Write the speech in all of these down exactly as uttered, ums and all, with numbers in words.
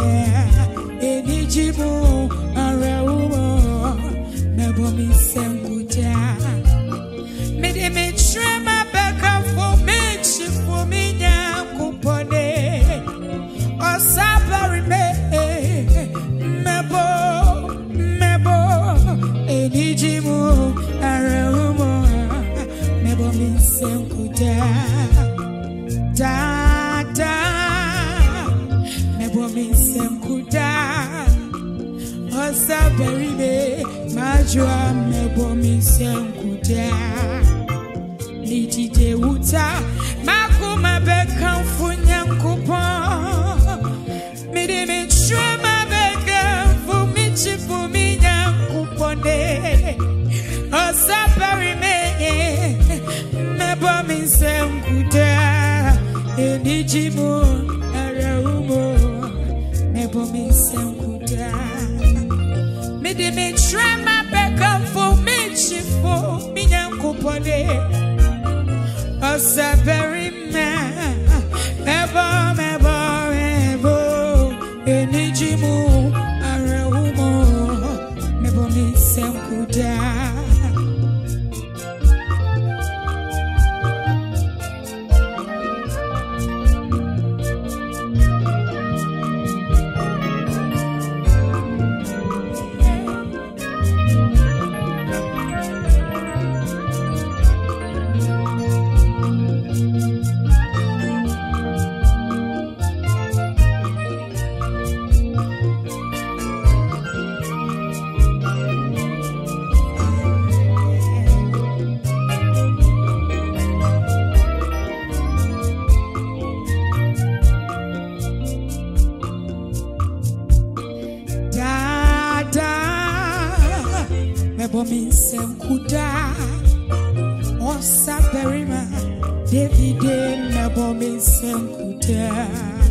Enijimu areumo mebo mi senkuta me de me trema beka for me chifu mi nyankopone osabari me mebo mebo enijimu areumo mebo mi senkuta da da mebo mi senkuta osabari me majwa mebo mi senkuta niti de uta makuma beka funya kupon me de me trema beka fu mi chifu mi nyankupone osabari me mebo mi senkuta enijimu areumo mebo mi senkuta me de me trema beka fu mi chifu mi nyankupone osabari me mebo mebo mebo enijimu areumo mebo mi senkuta mebo mi senkuta osabari me David mebo mi senkuta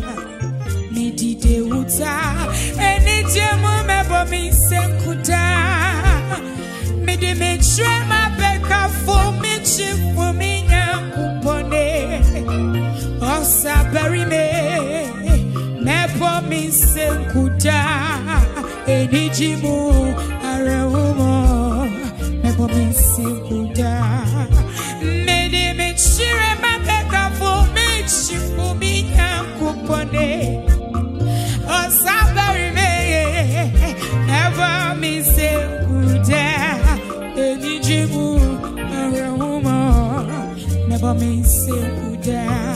mi dide uta enijemu mebo mi senkuta mi de me trema beka fu mi chifu mi nyankupone osabari me mebo mi senkuta enijemu areumo mebo mi senkuta me de me trema beka fu mi chifu mi nyankupone osabari me mebo mi senkuta enijimu areumo mebo mi senkuta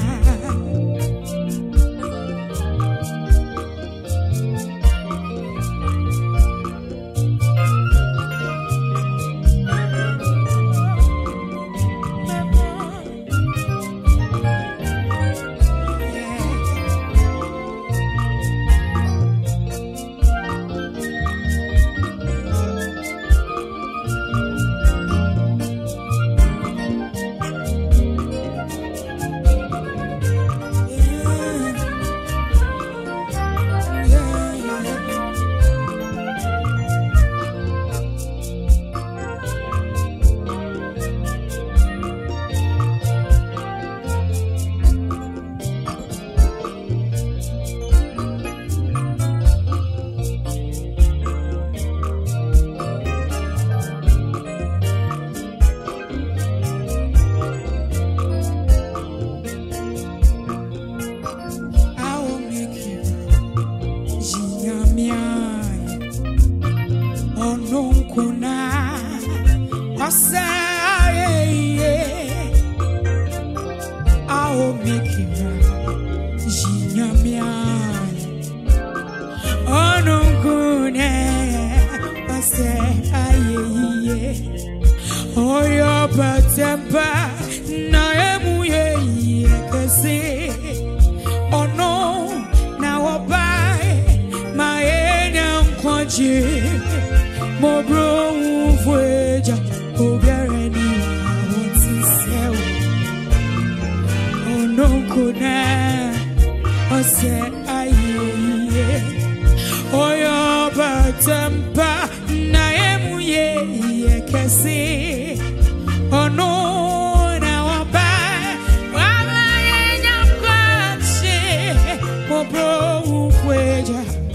Mo bro,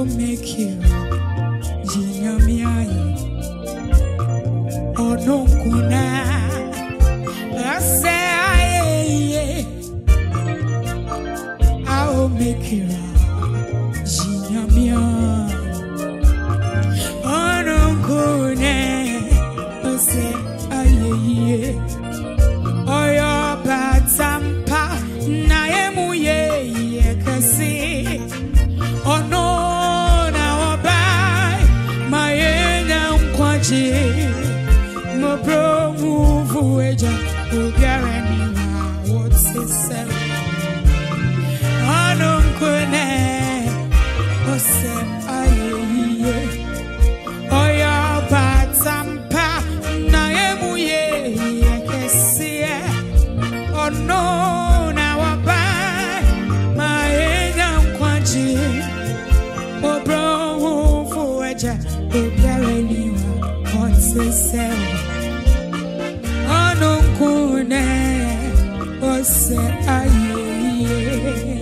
will make you Jinyamiai or no kuna. I say I will make you Jinyamiai or no kuna. I say aye or your bad sampa na emu ye kasi. Oh no, now I buy my young quantity. My bro move away, who guarantee what's his self. I don't connect, oh, say, aye, oh, your bad sampa, Naemu ye, I can see it. Oh no, now I buy my young quantity. Oh, bro, for a jet, oh, guarantee what's his self. Oh, no, good, oh, say, aye.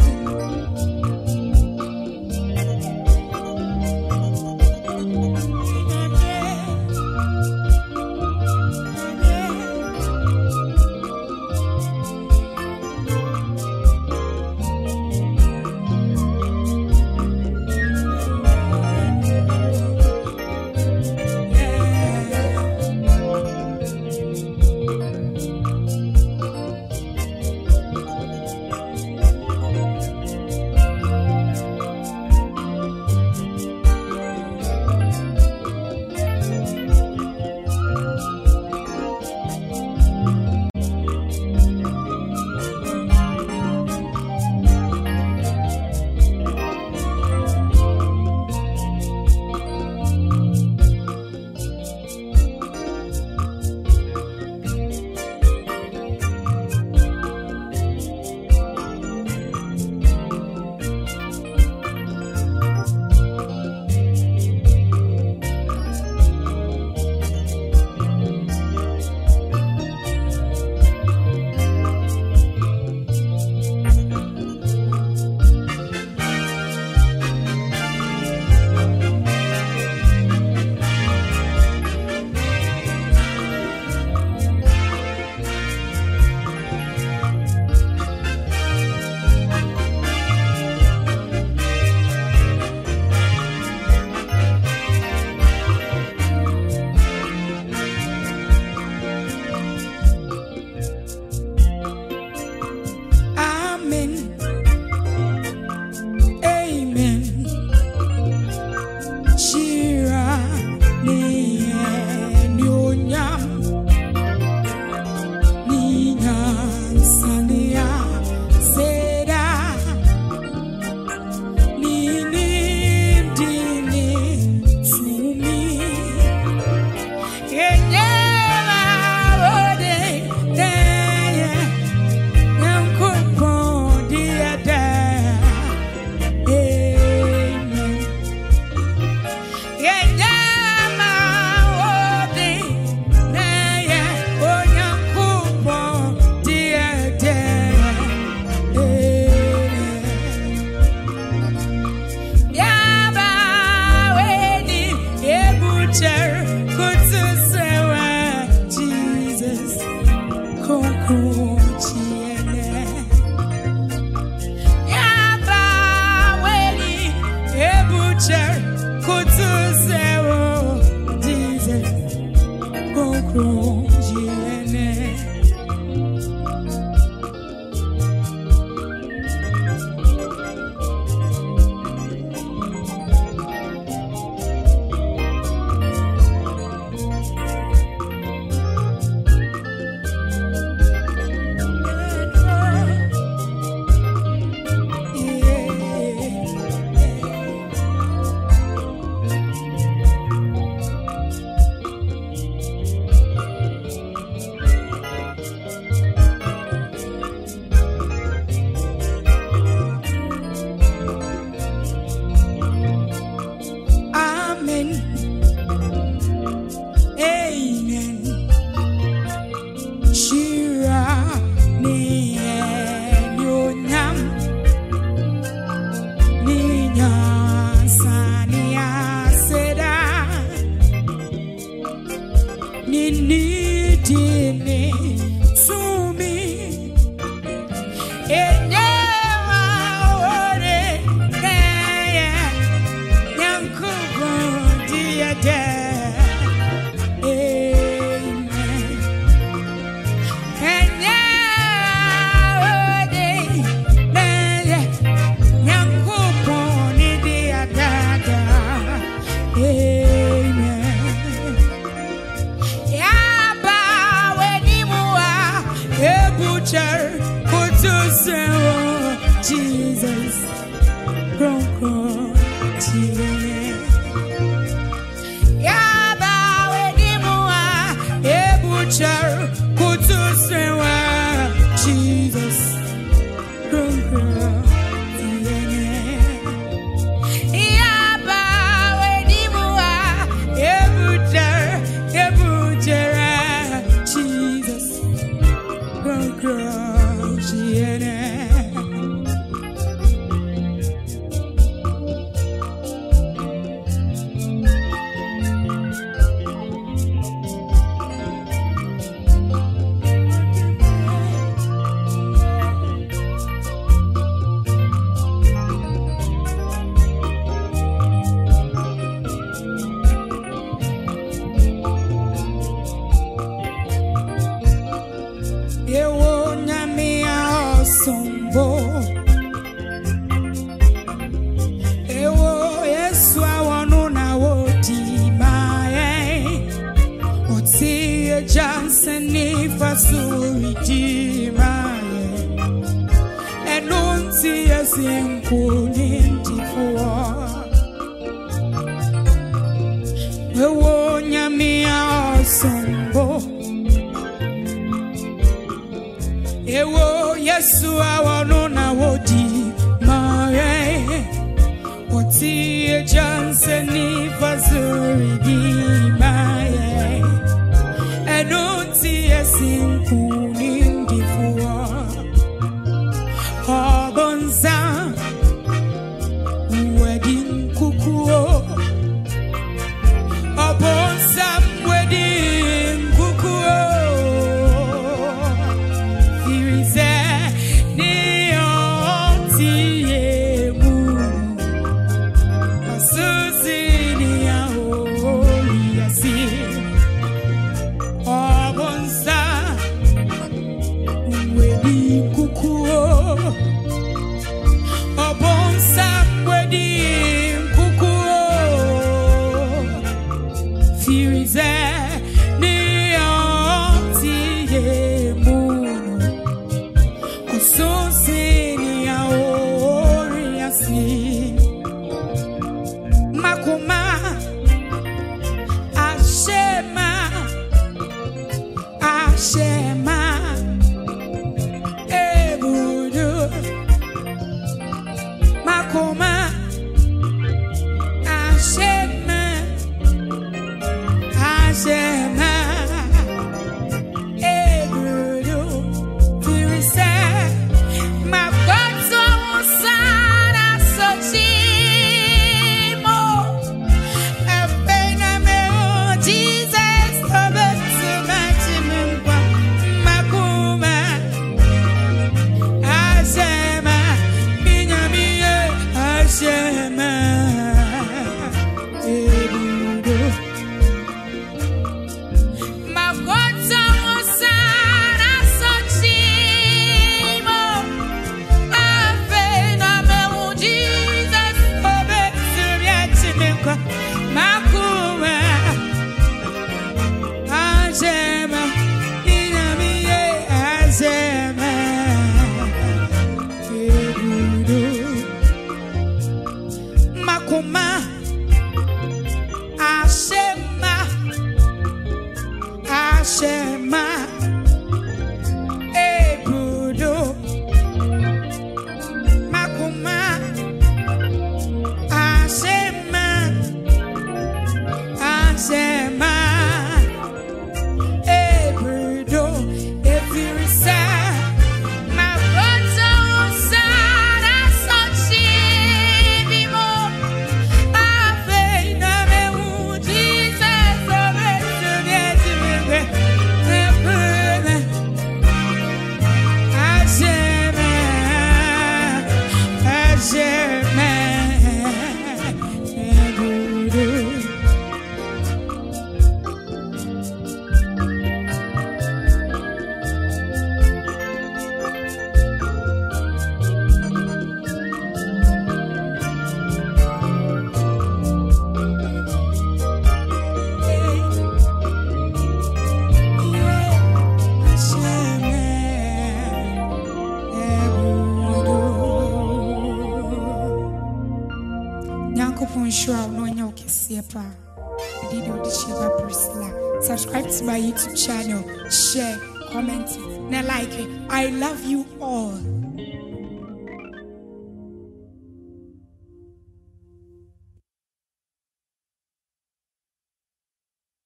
Subscribe to my YouTube channel, share, comment, and like it. I love you all.